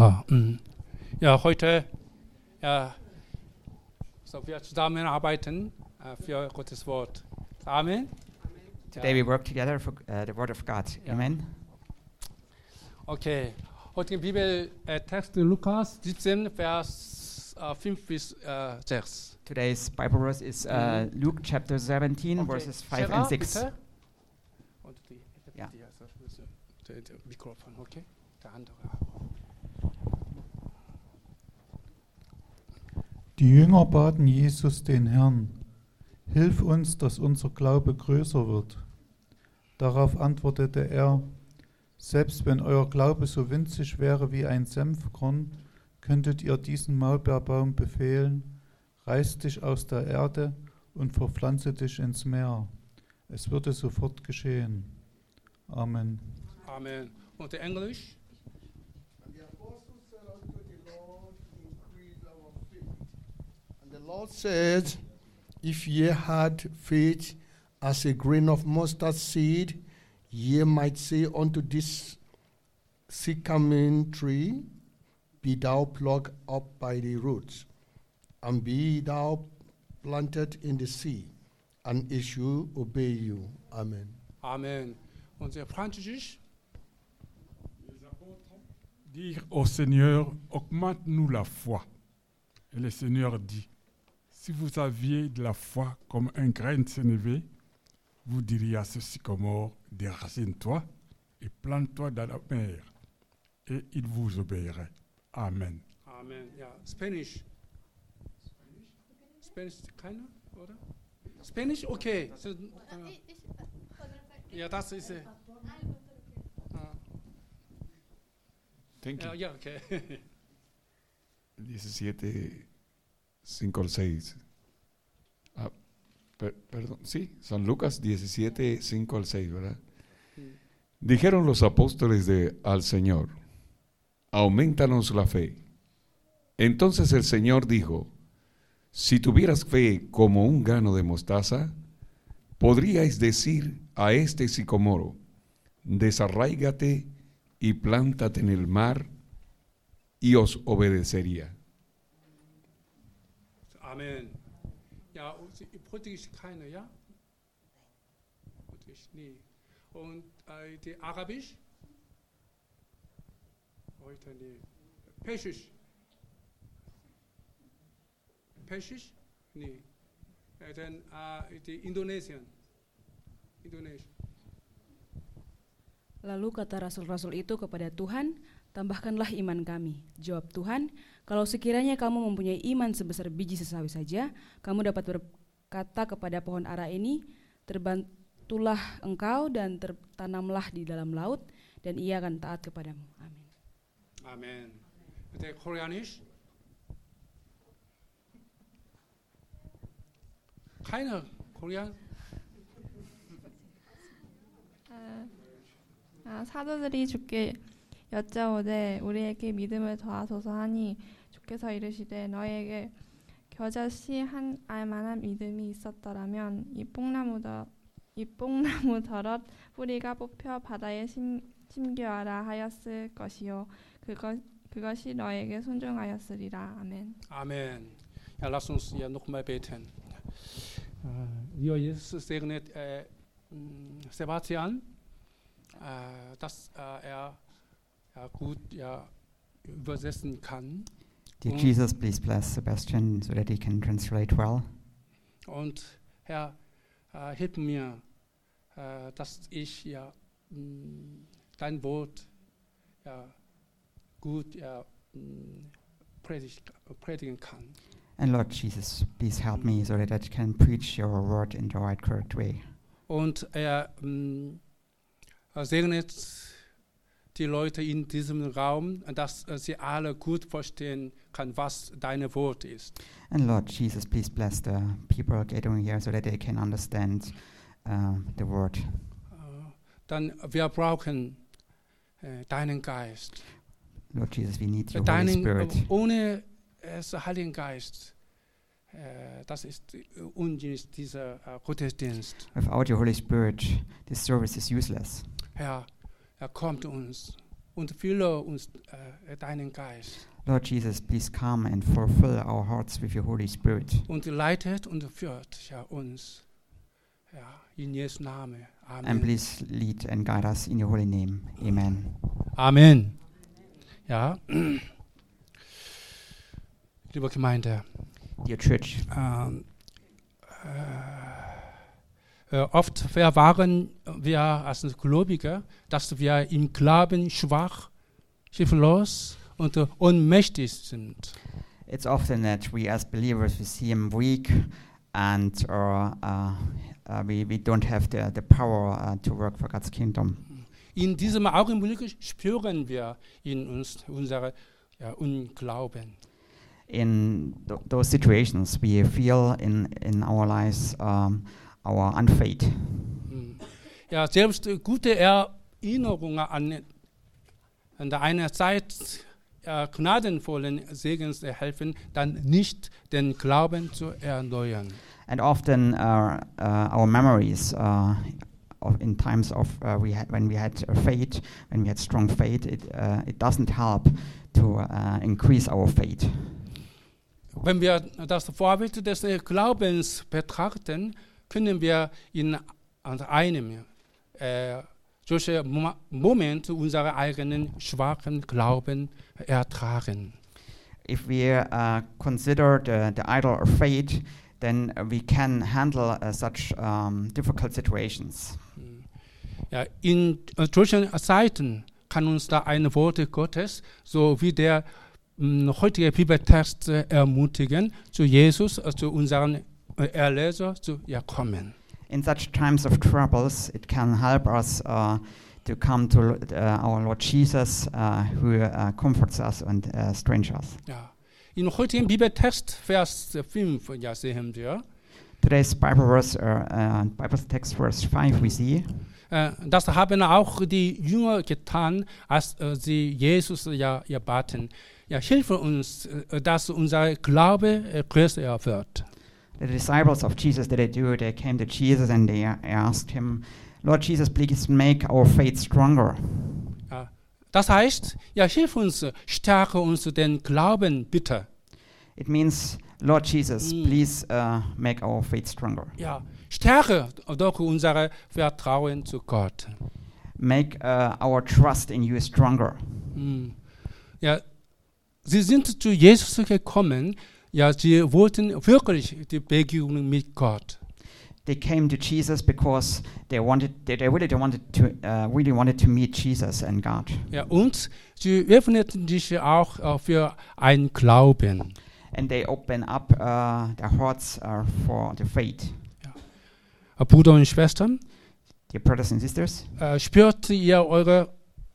Ja, ja, heute so wir zusammenarbeiten für Gottes Wort. Amen. Today we work together for the Word of God. Ja. Amen. Okay, heute Bibeltext Lukas 17, Vers 5 bis 6. Today's Bible verse is Luke chapter 17, verses 5 and 6. Bitte. Und die Ja. der Mikrofon, okay? Der andere. Die Jünger baten Jesus, den Herrn: Hilf uns, dass unser Glaube größer wird. Darauf antwortete er: Selbst wenn euer Glaube so winzig wäre wie ein Senfkorn, könntet ihr diesen Maulbeerbaum befehlen: Reiß dich aus der Erde und verpflanze dich ins Meer. Es würde sofort geschehen. Amen. Amen. Und der Englisch? And the apostles said unto the Lord, increase our faith. And the Lord said, If ye had faith as a grain of mustard seed, ye might say unto this sycamore tree, Be thou plucked up by the roots, and be thou planted in the sea, and it shall obey you. Amen. Amen. Und der Französisch? Les apôtres dirent au Seigneur, augmente-nous la foi. Et le Seigneur dit, si vous aviez de la foi comme un grain de sénévé, vous diriez à ce sycomore, déracine-toi et plante-toi dans la mer, et il vous obéirait. Amen. Amen. Ja, Spanish. Spanish keiner, oder? Spanish, okay. So, ja, das ist. Thank you. Ja, okay. 17, 5 al 6. Perdón, sí, San Lucas 17, 5 al 6, ¿verdad? Dijeron los apóstoles al Señor: aumentanos la fe. Entonces el Señor dijo: si tuvieras fe como un grano de mostaza, podríais decir a este sicomoro: desarráigate y plántate en el mar, y os obedecería. Amen. Ja, Portugiesisch keiner, ja? Portugiesisch, nee. Und die Arabisch? Heute nee. Persisch? Persisch? Nee. Dann die Indonesien. Lalu kata rasul-rasul itu kepada Tuhan, tambahkanlah iman kami. Jawab Tuhan, kalau sekiranya kamu mempunyai iman sebesar biji sesawi saja, kamu dapat berkata kepada pohon ara ini, terbantulah engkau dan tertanamlah di dalam laut, dan ia akan taat kepadamu. Amin. Amen. Der Koreanisch? Keiner Korean? 사도들이 주께 여짜오되 우리에게 믿음을 더하소서 하니 주께서 이르시되 너희에게 겨자씨 한 알만한 믿음이 있었더라면 이 뽕나무더럿 뿌리가 뽑혀 바다에 심겨하라 하였을 것이요 그것이 너에게 순종하였으리라. 아멘. Amen. Ja, lass uns ja nochmal beten. Lieber Jesus, segnet Sebastian, dass er gut übersetzen kann. Dear Jesus, please bless Sebastian so that he can translate well. Und Herr, hilf mir, dass ich dein Wort gut predigen kann. And Lord Jesus, please help me so that I can preach your word in the right, correct way. Und er segnet die Leute in diesem Raum, dass sie alle gut verstehen können, was dein Wort ist. And Lord Jesus, please bless the people gathering here so that they can understand the word. Dann wir brauchen deinen Geist. Lord Jesus, we need your Holy Spirit. Ohne Heiligen Geist, das ist undienst dieser Gottesdienst. Without your Holy Spirit, this service is useless. Herr, er kommt uns und fülle uns deinen Geist. Lord Jesus, please come and fulfill our hearts with your Holy Spirit. Und leitet und führt ja, uns. Ja, in Jesu Namen. And Amen. please lead and guide us in your holy name. Amen. Amen. Ja. Liebe Gemeinde, Dear church, oft verwahren wir als Gläubige, dass wir im Glauben schwach, hilflos und ohnmächtig sind. it's often that we as believers, we seem weak and we don't have the power to work for God's kingdom. In diesem Augenblick spüren wir in uns unsere Unglauben. In those situations, we feel in our lives our unfaith. Ja, selbst gute Erinnerungen an der einer Zeit gnadenvollen Segens helfen, dann nicht den Glauben zu erneuern. And often our memories in times of when we had faith, when we had strong faith, it doesn't help to increase our faith. Wenn wir das Vorbild des Glaubens betrachten, können wir in einem solchen Moment unseren eigenen schwachen Glauben ertragen. If we consider the idol of faith, then we can handle such difficult situations. Ja, in solchen Zeiten kann uns da ein Wort Gottes, so wie der heutige Bibeltext ermutigen, zu Jesus, zu unserem Erlöser zu kommen. In such times of troubles, it can help us to come to our Lord Jesus, who comforts us and strengthens us. Ja. In heutigen Bibeltext, Vers 5, ja, sehen wir, Today's Bible verse, Bible text, verse 5, we see. Das haben auch die Jünger getan, als sie Jesus baten. Ja, hilfe uns, dass unser Glaube größer wird. The disciples of Jesus, they came to Jesus and they asked him, Lord Jesus, please make our faith stronger. Ja, das heißt, ja, hilf uns, stärke uns den Glauben, bitte. It means, Lord Jesus, please make our faith stronger. Ja, stärke doch unser Vertrauen zu Gott. Make our trust in you stronger. Ja, sie sind zu Jesus gekommen, ja, sie wollten wirklich die Begegnung mit Gott. They came to Jesus because they really wanted to meet Jesus and God. Ja, und sie öffneten sich auch für einen Glauben. And they open up their hearts for the faith. Ja. Brüder und Schwestern, Dear brothers and sisters, spürt ihr euer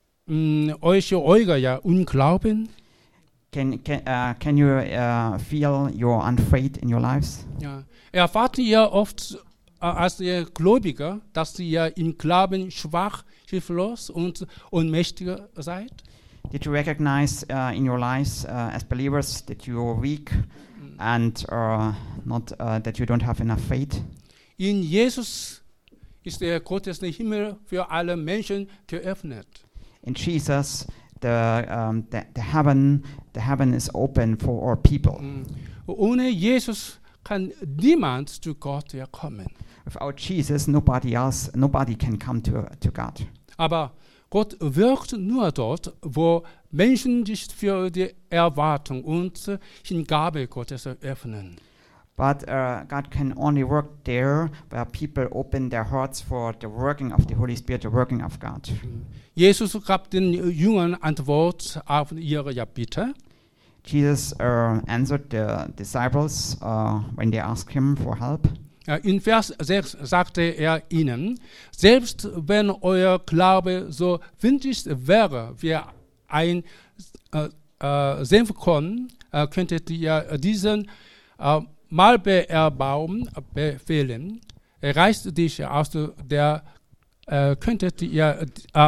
Unglauben? can you feel your unfaith in your lives? Ja. Erfahrt ihr oft als ihr Gläubiger, dass ihr im Glauben schwach, hilflos und ohnmächtig seid? Did you recognize in your lives as believers that you are weak and not that you don't have enough faith? In Jesus ist der Gottes Himmel für alle Menschen geöffnet. In Jesus, the heaven is open for all people. Ohne Jesus kann niemand zu Gott kommen. Without Jesus, nobody can come to God. Aber Gott wirkt nur dort, wo Menschen sich für die Erwartung und Hingabe Gottes öffnen. But God can only work there where people open their hearts for the working of the Holy Spirit, the working of God. Jesus gab den Jüngern Antwort auf ihre Bitte. Jesus answered the disciples when they asked him for help. In Vers 6 sagte er ihnen, selbst wenn euer Glaube so winzig wäre wie ein Senfkorn, könntet ihr diesen Maulbeerbaum befehlen, reißt dich aus der könntet ihr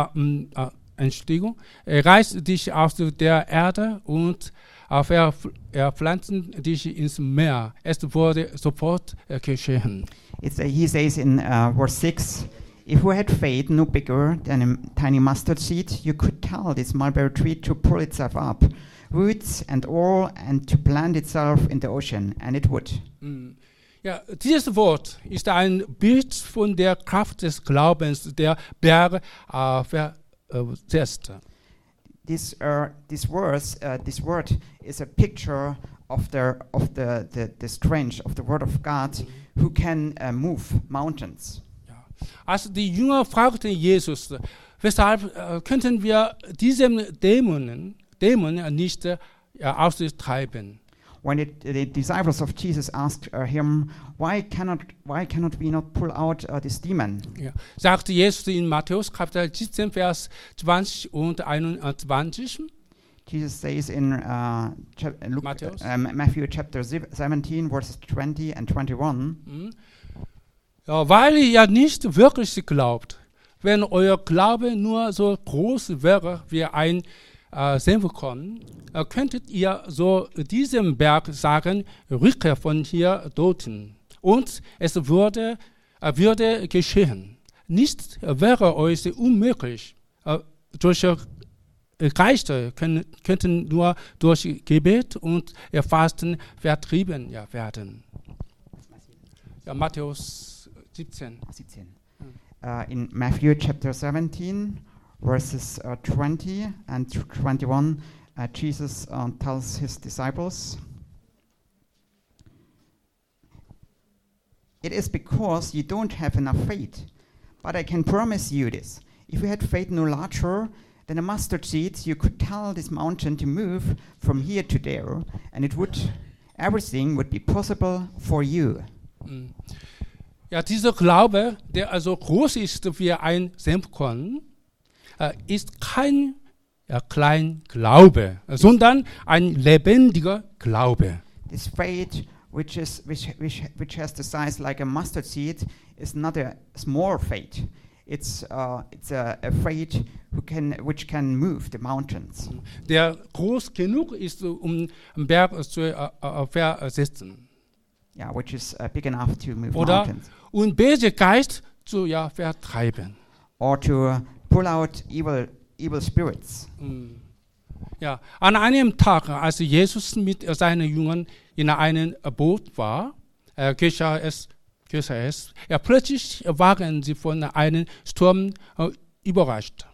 reißt dich aus der Erde und pflanzen dich ins Meer. Es wurde sofort geschehen. He says in verse 6, If we had faith no bigger than a tiny mustard seed, you could tell this mulberry tree to pull itself up, roots and all, and to plant itself in the ocean, and it would. Ja, dieses Wort ist ein Bild von der Kraft des Glaubens, der Berge versetzt. This word is a picture of the strength of the word of God, who can move mountains. Ja. Als die Jünger fragten Jesus, weshalb könnten wir diesem Dämonen nicht austreiben? When the disciples of Jesus asked him, why cannot we not pull out this demon? Ja. Sagte Jesus in Matthäus Kapitel 17, Vers 20 und 21. Jesus says in Matthew chapter 17, verses 20 and 21, ja, weil ihr ja nicht wirklich glaubt. Wenn euer Glaube nur so groß wäre wie ein Senfkorn, könntet ihr so diesem Berg sagen, rücke von hier dorthin. Und es würde geschehen. Nichts wäre euch unmöglich. Solche Geister könnten nur durch Gebet und Fasten vertrieben werden. Ja, Matthäus 17. In Matthew chapter 17, verses 20 and 21, Jesus tells his disciples, "It is because you don't have enough faith, but I can promise you this. If you had faith no larger than a mustard seed, you could tell this mountain to move from here to there, and everything would be possible for you." Ja, dieser Glaube, der also groß ist wie ein Senfkorn, ist kein Kleinglaube, sondern ein lebendiger Glaube. This faith, which has the size like a mustard seed, is not a small faith. It's a faith which can move the mountains. Der groß genug ist, am Berg zu versetzen. Yeah, which is big enough to move Oder mountains. und böse Geist zu vertreiben. Or to pull out evil spirits. Ja, an einem Tag, als Jesus mit seinen Jüngern in einem Boot war, geschah es, plötzlich waren sie von einem Sturm überrascht.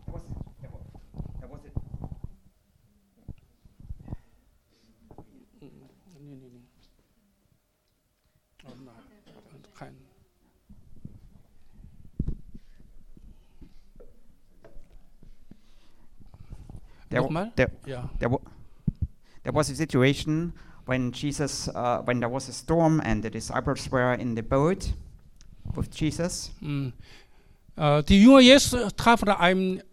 There was a situation when when there was a storm and the disciples were in the boat with Jesus. Die Jünger Jesus trafen einen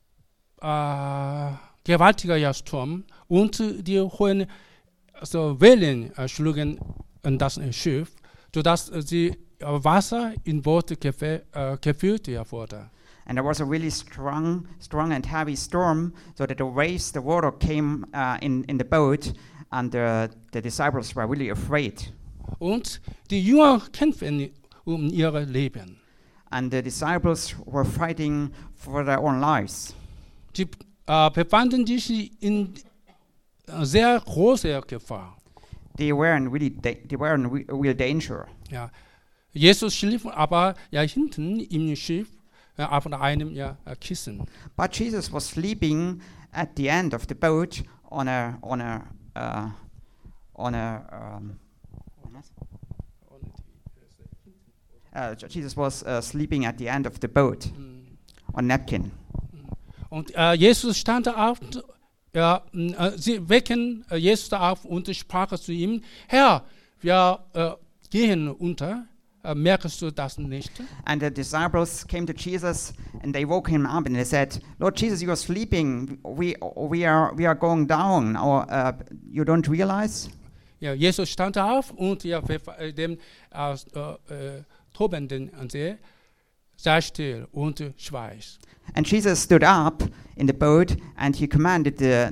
gewaltigen Sturm und die hohen Wellen schlugen an das Schiff, sodass die Wasser in Boot gefüllt wurde. And there was a really strong and heavy storm, so that the water came in the boat, and the disciples were really afraid. Und die Jünger kämpften ihr Leben. And the disciples were fighting for their own lives. Sie befanden sich in sehr großer Gefahr. They were in real danger. Ja. Jesus schlief aber hinten im Schiff auf einem Kissen. But Jesus was sleeping at the end of the boat Jesus was sleeping at the end of the boat on napkin. Und Jesus stand auf. Sie wecken Jesus auf und sprach zu ihm: Herr, wir gehen unter. Merkst du das nicht? And the disciples came to Jesus and they woke him up and they said, "Lord Jesus, you are sleeping. We are going down. You don't realize?" Ja, Jesus stand auf und dem tobenden See sei still und schweigt. And Jesus stood up in the boat and he commanded the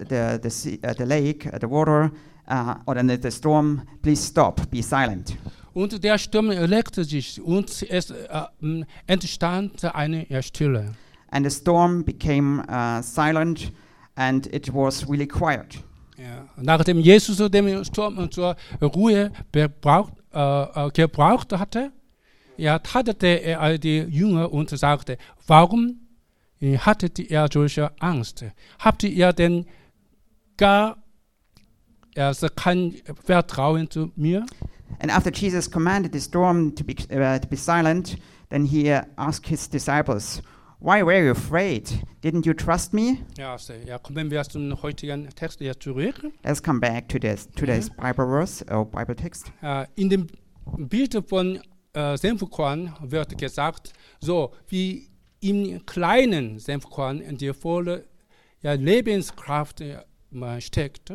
lake, the water, or the storm, "Please stop, be silent." Und der Sturm legte sich und es entstand eine Stille. And the storm became silent, and it was really quiet. Ja, nachdem Jesus den Sturm zur Ruhe gebraucht hatte, tadelte er die Jünger und sagte, warum hattet ihr solche Angst? Habt ihr denn gar kein Vertrauen zu mir? And after Jesus commanded the storm to be silent, then he asked his disciples, "Why were you afraid? Didn't you trust me?" Ja, kommen wir zum heutigen Text zurück. Let's come back to today's Bible verse or Bible text. In dem Bild von Senfkorn wird gesagt, so wie im kleinen Senfkorn die volle Lebenskraft steckt.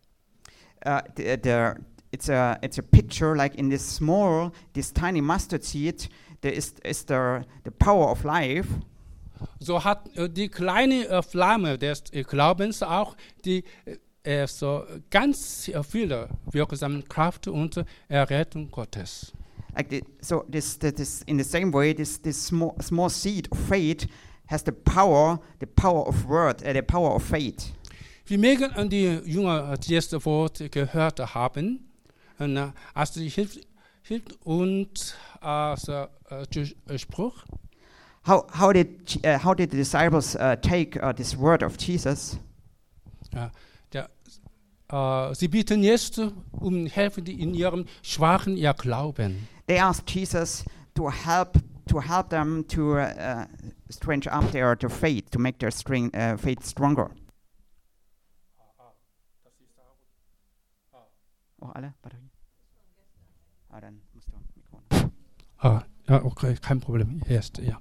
It's a picture like in this tiny mustard seed, there is the power of life. So hat die kleine Flamme des Glaubens auch die so ganz viele wirksame Kraft und Errettung Gottes. Like this in the same way, this small seed of faith has the power of word, the power of faith. Wir mögen an die Jünger dieses Wort gehört haben, als sie hilft und Spruch. How did the disciples take this word of Jesus? Sie bitten jetzt Hilfe in ihrem schwachen Glauben. They asked Jesus to help them to strengthen up their faith, to make their faith stronger. Oh, alle? Batterie? Dann musst du Mikrofon. Okay, kein Problem. Erst, ja.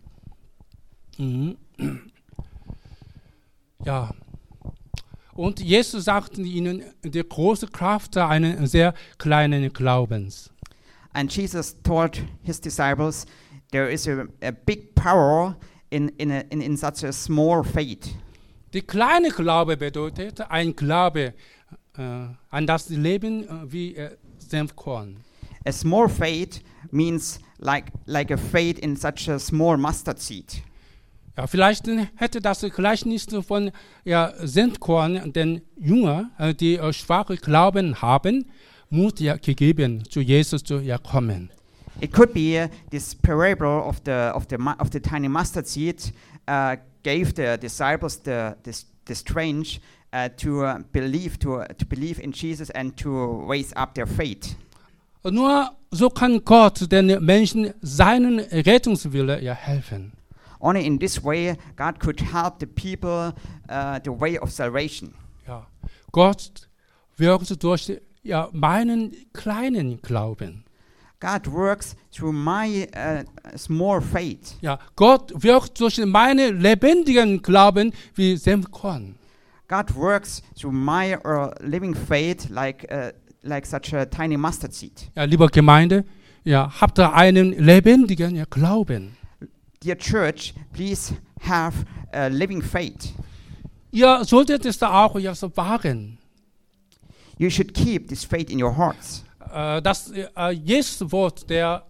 Ja. Und Jesus sagte ihnen die große Kraft eines sehr kleinen Glaubens. And Jesus told his disciples there is a big power in such a small faith. Die kleine Glaube bedeutet ein Glaube an das Leben wie Senfkorn. A small faith means like a faith in such a small mustard seed. Ja, vielleicht hätte das Gleichnis von Senfkorn den Jünger, die schwache Glauben haben, Mut gegeben, zu Jesus zu kommen. It could be this parable of the tiny mustard seed gave the disciples the strength to believe in Jesus and to raise up their faith. Nur so kann Gott den Menschen seinen Rettungswille helfen. Only in this way God could help the people the way of salvation. Ja, Gott wirkt durch meinen kleinen Glauben. God works through my small faith. Ja, Gott wirkt durch meinen lebendigen Glauben wie Senfkorn. God works through my living faith like such a tiny mustard seed. Ja, liebe Gemeinde, habt ihr einen lebendigen Glauben. Dear church, please have a living faith. Ihr solltet es da auch so wahren. You should keep this faith in your hearts. Das Jesus-Wort der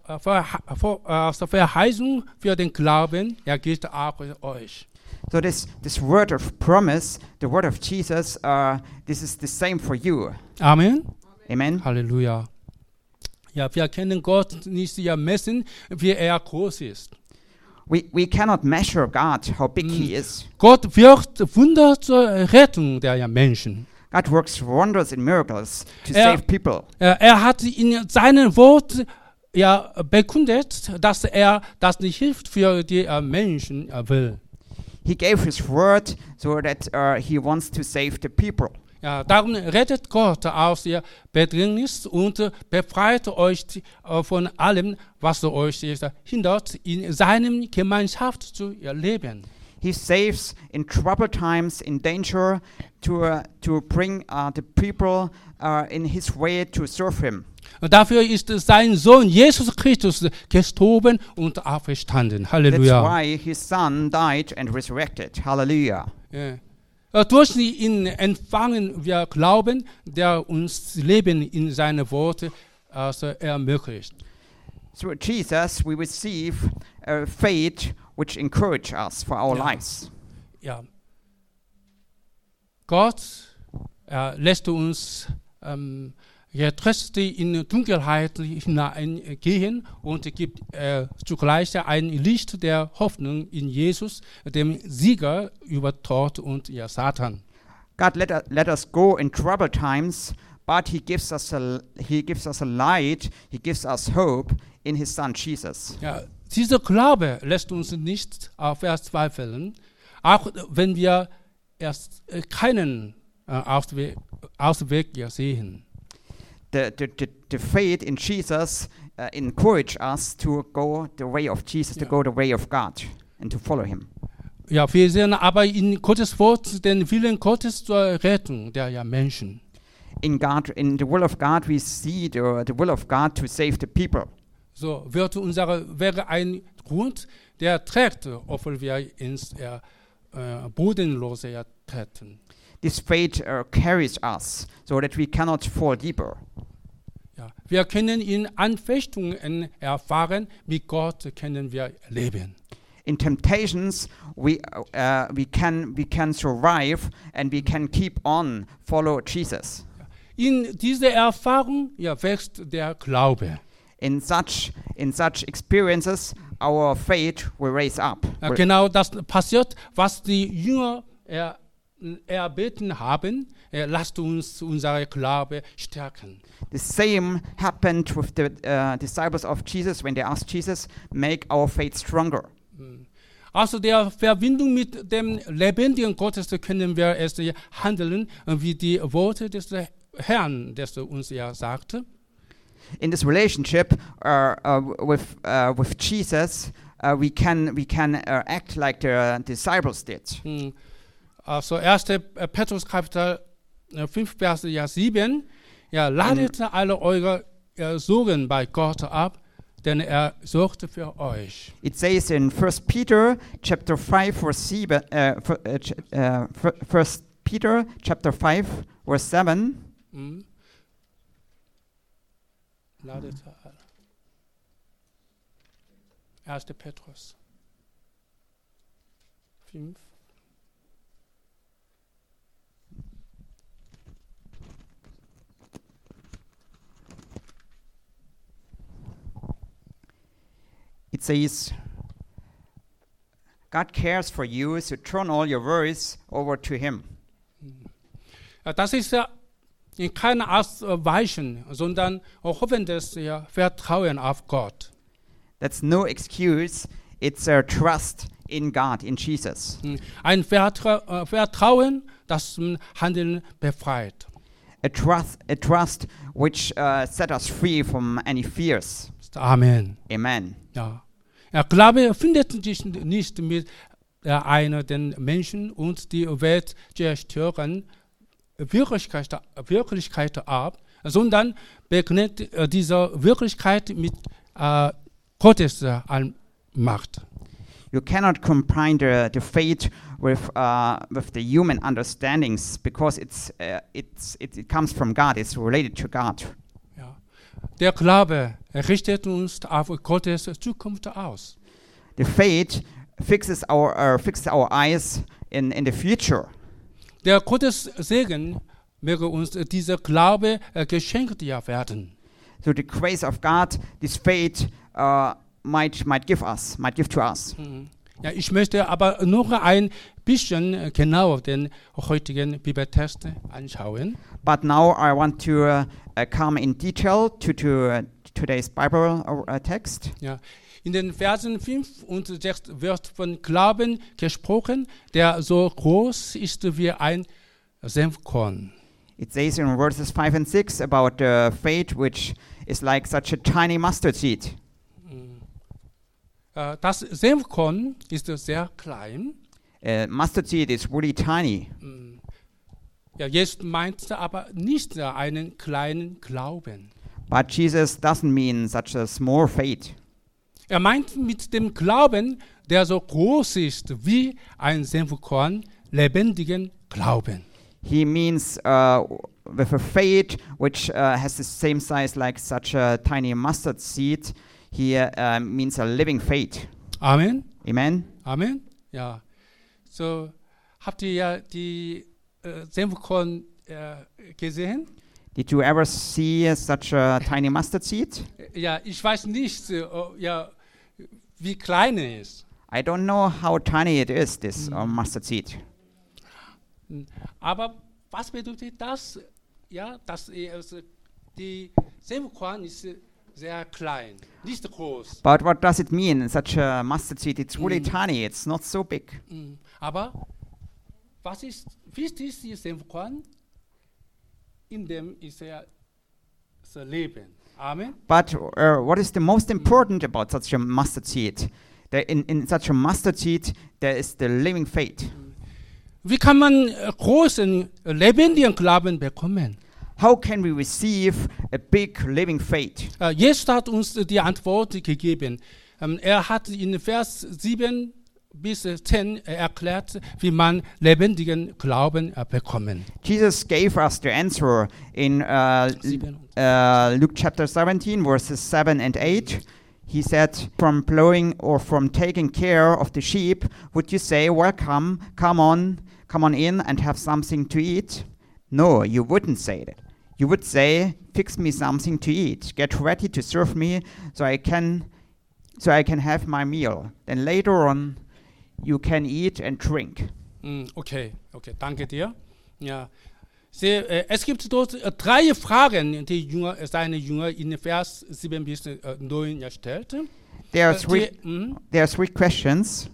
Verheißung für den Glauben, gilt auch euch. So this word of promise, the word of Jesus, this is the same for you. Amen. Amen. Halleluja. Ja, wir können Gott nicht messen, wie groß ist. We cannot measure God, how big He is. Gott wirkt Wunder zur Rettung der Menschen. God works wonders and miracles to save people. Hat in seinem Wort bekundet, dass das nicht hilft für die Menschen will. He gave His word so that He wants to save the people. Ja, darum rettet Gott aus der Bedrängnis und befreit euch von allem, was euch hindert, in seinem Gemeinschaft zu leben. He saves in troubled times, in danger, to bring the people in His way to serve Him. Und dafür ist sein Sohn Jesus Christus gestorben und auferstanden. Halleluja. That's why His Son died and resurrected. Hallelujah. Ja. Durch ihn empfangen wir Glauben, der uns Leben in seine Worte ermöglicht. through Jesus, we receive faith which encourage us for our Ja. lives. Ja. Gott lässt uns getröstet in Dunkelheit hineingehen und gibt zugleich ein Licht der Hoffnung in Jesus, dem Sieger über Tod und Satan. God let us go in troubled times, but He gives us a light. He gives us hope in His Son Jesus. Ja, dieser Glaube lässt uns nicht verzweifeln, auch wenn wir erst keinen Ausweg sehen. The faith in Jesus encourage us to go the way of Jesus, to go the way of God, and to follow Him. Ja, wir sehen aber in Gottes Wort den Willen Gottes zur Rettung der Menschen. In the will of God, we see the will of God to save the people. So wäre ein Grund, der trägt, obwohl wir ins Bodenlose treten. This faith carries us so that we cannot fall deeper. Ja, wir können in Anfechtungen erfahren, mit Gott können wir leben. In temptations, we can survive and we can keep on follow Jesus. In dieser Erfahrung wächst der Glaube. In such experiences, our faith will raise up. Ja, genau das passiert, was die Jünger erbeten haben. Lasst uns unser Glaube stärken. The same happened with the disciples of Jesus when they asked Jesus, "Make our faith stronger." Also der Verbindung mit dem lebendigen Gottes können wir erst handeln, wie die Worte des Herrn, das uns sagte. In this relationship with Jesus, we can act like the disciples did. Also 1. Petrus Kapitel 5, Vers 7. Ladet alle eure Sorgen bei Gott ab, denn sorgt für euch. It says in 1 Peter chapter 5 verse 7, 1 Peter chapter 5 verse 7. Ladet alle. 1. Petrus 5. It says, God cares for you, so turn all your worries over to Him. Das ist kein Ausweichen, sondern hoffendes Vertrauen auf Gott. That's no excuse. It's a trust in God, in Jesus. Ein Vertrauen, das zum Handeln befreit. A trust which set us free from any fears. Amen. Amen. Ja. Glaube findet sich nicht mit einer den Menschen und die Welt zerstören Wirklichkeit ab, sondern begegnet dieser Wirklichkeit mit Gottes Allmacht. You cannot combine the faith with the human understandings because it comes from God. It's related to God. Ja. Der Glaube richtet uns auf Gottes Zukunft aus. The faith fixes our eyes in the future. Der Gottes Segen möge uns dieser Glaube geschenkt werden. So the grace of God, this faith might give to us. Ja, ich möchte aber noch ein bisschen genauer den heutigen Bibeltext anschauen. But now I want to come in detail to today's Bible text. Ja, in den Versen 5 und 6 wird von Glauben gesprochen, der so groß ist wie ein Senfkorn. It says in verses 5 and 6 about the faith which is like such a tiny mustard seed. Das Senfkorn ist sehr klein. Mustard seed is really tiny. Ja, Jesus meinte aber nicht einen kleinen Glauben. But Jesus doesn't mean such a small faith. Er meint mit dem Glauben, der so groß ist wie ein Senfkorn, lebendigen Glauben. He means with a faith which has the same size like such a tiny mustard seed. here means a living faith. Amen. Amen. Amen. Ja. So, habt ihr ja die Senfkorn gesehen? Did you ever see such a tiny mustard seed? Ja, ich weiß nicht, ja, wie klein er ist. I don't know how tiny it is, this mustard seed. Aber was bedeutet das? Ja, dass die Senfkorn ist sehr klein, nicht groß. But what does it mean? Such a mustard seed, it's really tiny, it's not so big. Aber was ist wichtig, die Senfkorn? In dem ist das Leben. Amen. But what is the most important about such a mustard seed? In such a mustard seed, there is the living faith. Wie kann man großen, lebendigen Glauben bekommen? How can we receive a big living faith? Jesus hat uns die Antwort gegeben. Er hat in Vers 7 bis 10 erklärt, wie man lebendigen Glauben bekommen. Jesus gave us the answer in Luke chapter 17, verses 7 and 8. He said, from plowing or from taking care of the sheep, would you say, welcome, come on in and have something to eat? No, you wouldn't say that. You would say, fix me something to eat. Get ready to serve me so I can have my meal. Then later on, you can eat and drink. Okay, danke dir. Ja. Es gibt dort 3 Fragen, die seine Jünger in Vers 7 bis 9 stellt. There are three questions.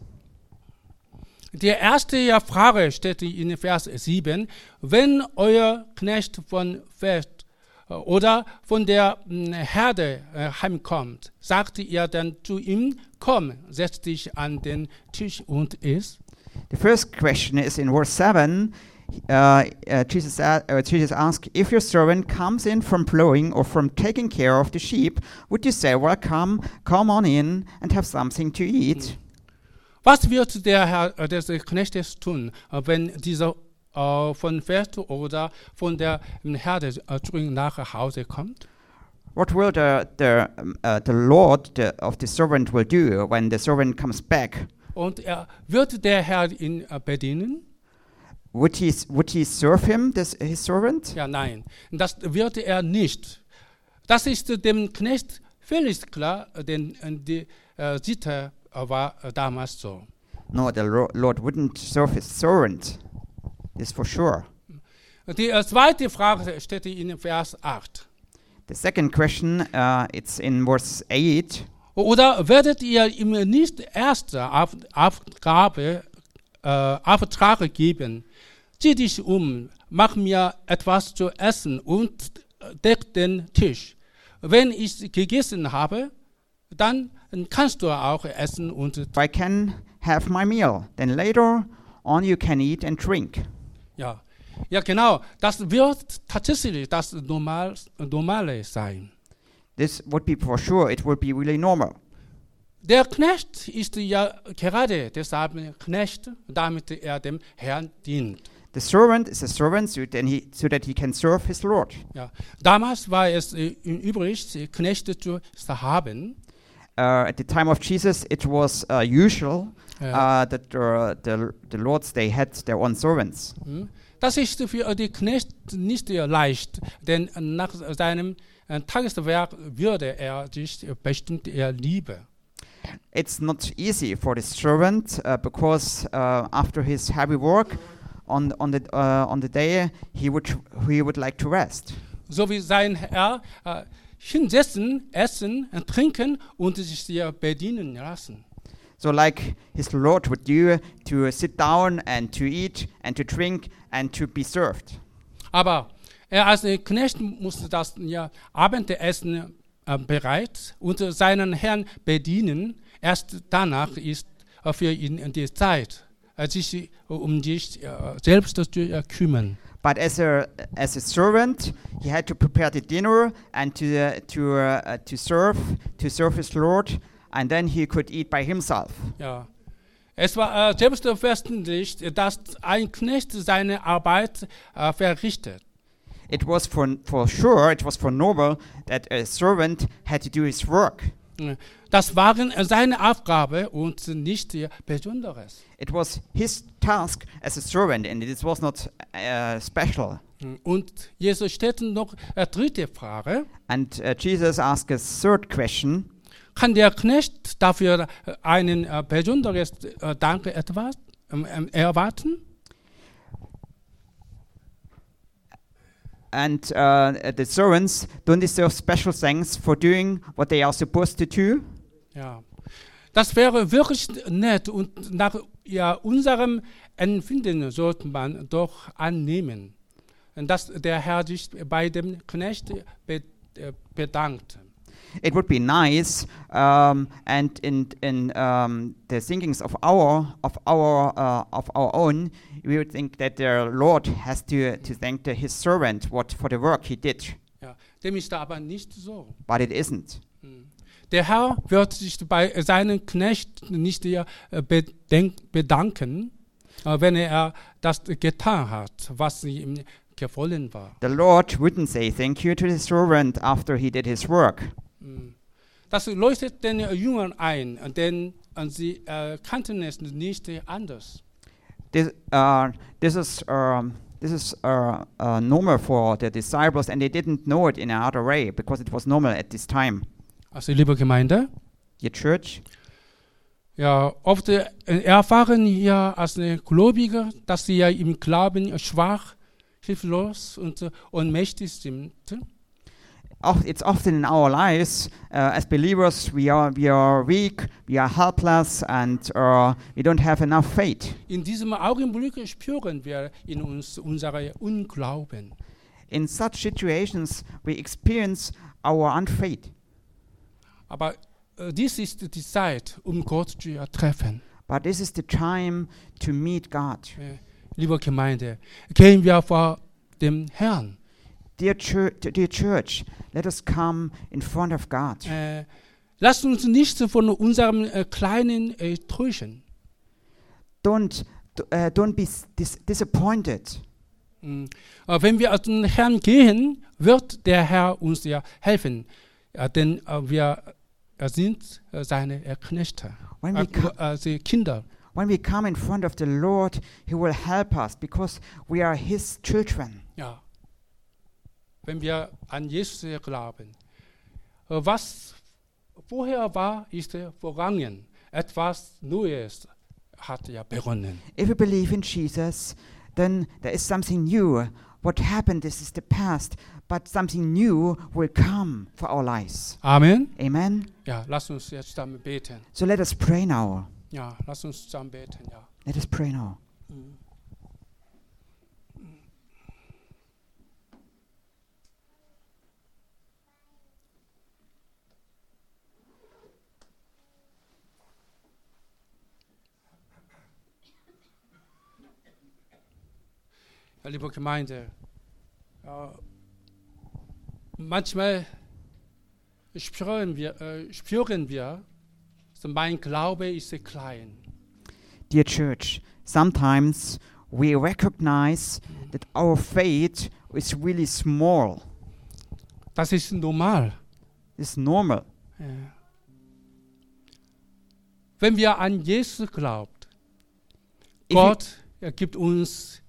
Die erste Frage steht in Vers 7. Wenn euer Knecht von Fest oder von der Herde heimkommt, sagt ihr dann zu ihm, komm, setz dich an den Tisch und iss. The first question is in verse 7. Jesus asked, if your servant comes in from plowing or from taking care of the sheep, would you say, welcome, come on in and have something to eat? Was wird der Herr des Knechtes tun, wenn dieser von Fest oder von der Herde zurück nach Hause kommt? What will the Lord of the servant will do when the servant comes back? Und wird der Herr ihn bedienen? Would he serve him, his servant? Ja, nein, das wird er nicht. Das ist dem Knecht völlig klar, denn die Sitte war damals so. No, the Lord wouldn't serve his servant. This for sure. Die zweite Frage steht in Vers 8. The second question, it's in verse 8. Oder werdet ihr ihm nicht erste Auftrag geben? Zieh dich mach mir etwas zu essen und deck den Tisch. Wenn ich gegessen habe, dann kannst du auch essen und I can have my meal. Then later on you can eat and drink. Ja, genau. Das wird tatsächlich das Normale sein. This would be for sure. It would be really normal. Der Knecht ist ja gerade deshalb Knecht, damit er dem Herrn dient. The servant is a servant so that he can serve his Lord. Ja, damals war es üblich, Knechte zu haben. At the time of Jesus, it was usual that the lords they had their own servants. Das ist für die Knechte nicht leicht, denn nach seinem Tageswerk würde er sich bestimmt lieben. It's not easy for the servant because after his heavy work on the day he would like to rest. So wie sein Herr hinsetzen, essen, trinken und sich bedienen lassen. So like his Lord would do, to sit down and to eat and to drink and to be served. Aber er als Knecht musste das Abendessen bereit und seinen Herrn bedienen. Erst danach ist für ihn die Zeit, sich sich selbst zu kümmern. But as a servant, he had to prepare the dinner and to serve his Lord, and then he could eat by himself. Ja, es war selbstverständlich, dass ein Knecht seine Arbeit verrichtet. It was for sure. It was for normal that a servant had to do his work. Das waren seine Aufgabe und nicht Besonderes. It was his task as a servant, and it was not special. Und Jesus stellt noch eine dritte Frage. And Jesus asked a third question. Kann der Knecht dafür einen besonderes Dank erwarten? And the servants don't deserve special thanks for doing what they are supposed to do. Ja, das wäre wirklich nett und nach unserem Empfinden sollte man doch annehmen, dass der Herr sich bei dem Knecht bedankt. It would be nice, and in the thinkings of our own, we would think that the Lord has to thank his servant for the work he did. Ja, dem ist aber nicht so. But it isn't. Der Herr wird sich bei seinem Knecht nicht bedanken, wenn er das getan hat, was ihm gefallen war. The Lord wouldn't say thank you to the servant after he did his work. Das leuchtet den Jüngern ein, denn sie kannten es nicht anders. This is normal for the disciples, and they didn't know it in another way because it was normal at this time. Also, liebe Gemeinde, Your church, ja, oft erfahren wir als Gläubige, dass sie ja im Glauben schwach, hilflos und ohnmächtig sind. It's often in our lives as believers we are weak, we are helpless, and we don't have enough faith. In diesem Augenblick spüren wir in uns unsere Unglauben. In such situations we experience our unfaith. Aber dies ist die Zeit, Gott zu treffen. But this is the time to meet God. Liebe Gemeinde, gehen wir vor dem Herrn. Dear church, let us come in front of God. Lasst uns nicht von unserem Kleinen täuschen. Don't be disappointed. Wenn wir zum Herrn gehen, wird der Herr uns ja helfen, denn wir sind seine Knechte, Kinder. When we come in front of the Lord, He will help us because we are His children. Ja. Wenn wir an Jesus glauben, was vorher war, ist vergangen. Etwas Neues hat ja begonnen. If we believe in Jesus, then there is something new. What happened, this is the past, but something new will come for our lives. Amen. Amen. Ja, lass uns jetzt zusammen beten. So let us pray now. Ja, lass uns zusammen beten, ja. Let us pray now. Ja, liebe Gemeinde, manchmal spüren wir, mein Glaube ist klein. Dear church, sometimes we recognize that our faith is really small. Das ist normal. It's normal. Ja. Wenn wir an Jesus glauben, Gott gibt uns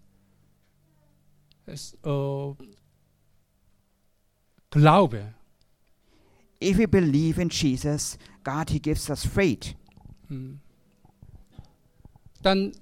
Glaube. If we believe in Jesus, God, He gives us faith. Dann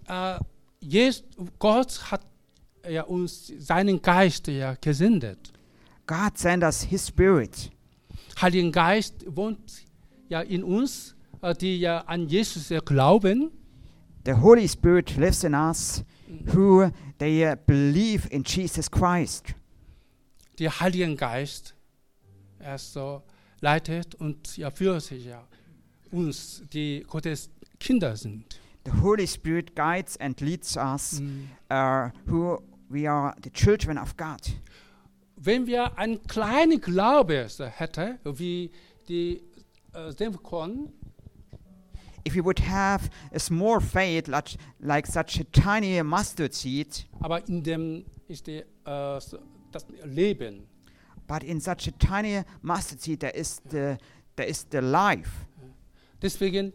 Gott hat ja uns seinen Geist ja gesendet. God sent us His Spirit. Heiliger Geist wohnt ja in uns, die ja an Jesus glauben. The Holy Spirit lives in us who they believe in Jesus Christ. Der Heilige Geist, so leitet und ja führt ja uns, die Gottes Kinder sind. The Holy Spirit guides and leads us, who we are the children of God. Wenn wir einen kleinen Glaube hätten, wie die Senfkorn, if we would have a small faith like such a tiny mustard seed, aber in dem ist das Leben. but in such a tiny mustard seed there is the There is the life. Deswegen,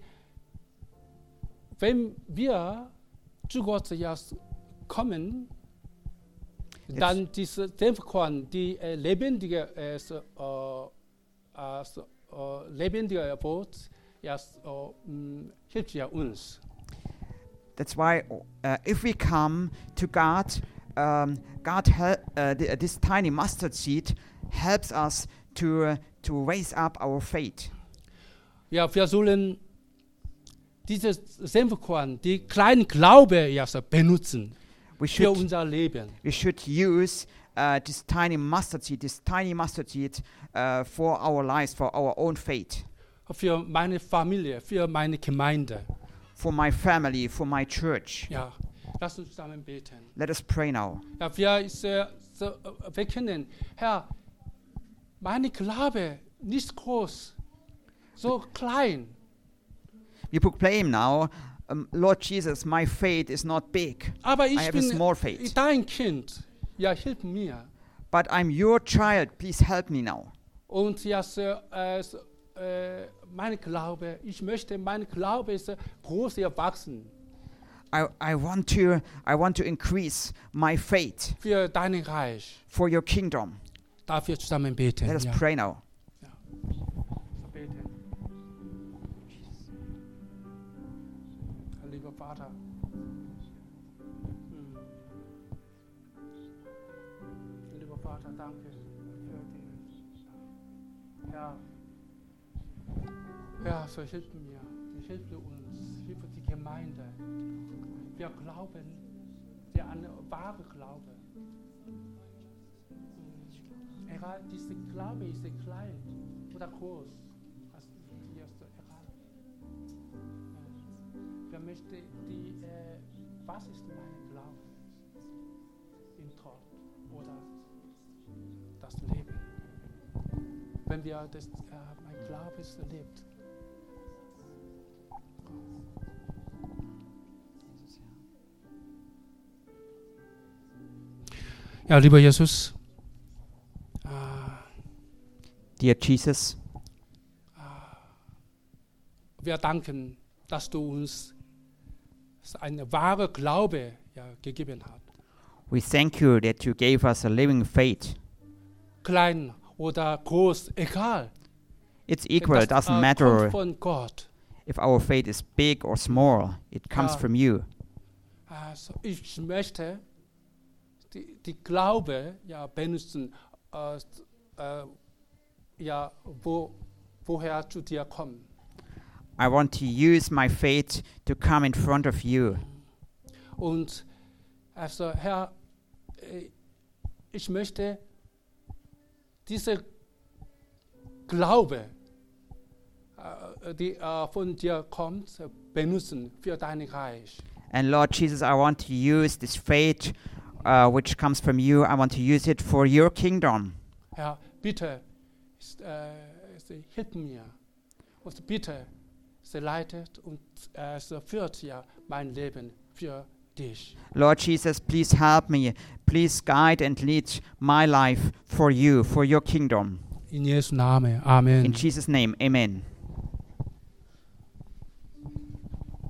wenn wir zu Gott kommen, dann diese Senfkorn, die lebendige Wort, hilft ja uns. That's why if we come to God, this tiny mustard seed helps us to raise up our faith. Ja, wir sollen dieses Senfkorn, die kleinen Glaube benutzen für unser Leben. We should use this tiny mustard seed for our lives, for our own faith. Für meine Familie, für meine Gemeinde. For my family, for my church. Ja, lass uns zusammen beten. Let us pray now. Ja, wir können, Herr, meine Glaube nicht groß, so klein. We proclaim now, Lord Jesus, my faith is not big. Aber I ich have a small faith. bin dein Kind. Ja, hilf mir. But I'm your child. Please help me now. Und ja, mein Glaube, ich möchte, mein Glaube ist groß erwachsen. I want to increase my faith Für dein Reich. for your kingdom. Dafür zusammen beten. Let us Ja. pray now. Beten. Lieber Vater, lieber Vater, danke für die, Herr. Herr, so hilf mir, hilf uns, hilf die Gemeinde. Wir glauben, wir an wahre Glaube. Egal, diese Glaube ist klein oder groß. Wir möchten was ist mein Glaube? Im Tod oder das Leben? Wenn wir mein Glaube ist lebt. Ja, lieber Jesus, Dear Jesus, wir danken, dass du uns eine wahre Glaube gegeben hast. we thank you that you gave us a living faith. Klein oder groß, egal. It's equal. It Das, doesn't matter kommt von Gott. if our faith is big or small. It comes Ja. from you. Also ich möchte die Glaube benutzen, woher zu dir kommen. I want to use my faith to come in front of you. Und also Herr, ich möchte diese Glaube, die von dir kommt, benutzen für dein Reich. And Lord Jesus, I want to use this faith which comes from you. I want to use it for your kingdom. Herr, bitte, hilf mir. Und bitte, leitet und führt mein Leben für dich. Lord Jesus, please help me. Please guide and lead my life for you, for your kingdom. In Jesu Namen. Amen. In Jesus' name, amen.